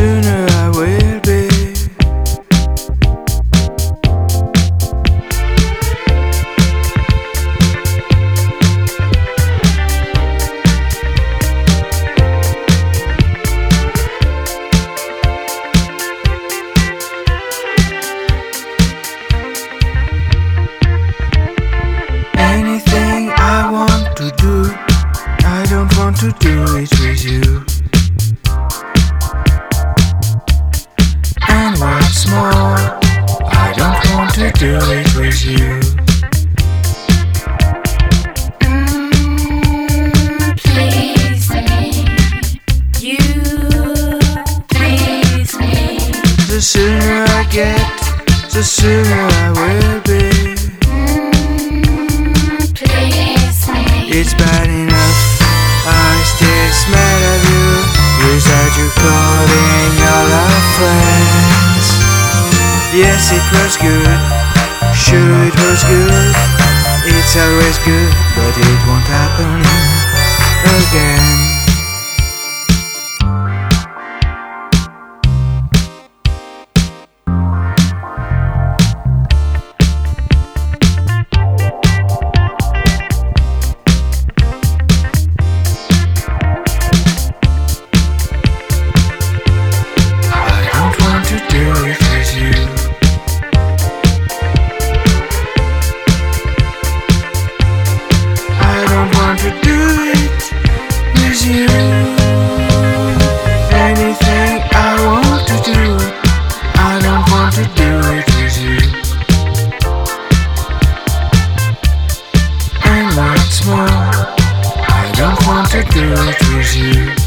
sooner I will be. Anything I want to do, I don't want to do it with you. And what's more, I don't want to do it with you. Please me, you please me. The sooner I get, the sooner I will be. Please me. It's bad enough, I still smell of you without you calling all our friends. Yes, it was good, sure it was good. It's always good, but it won't happen again. Anything I want to do, I don't want to do it with you. And what's more, I don't want to do it with you.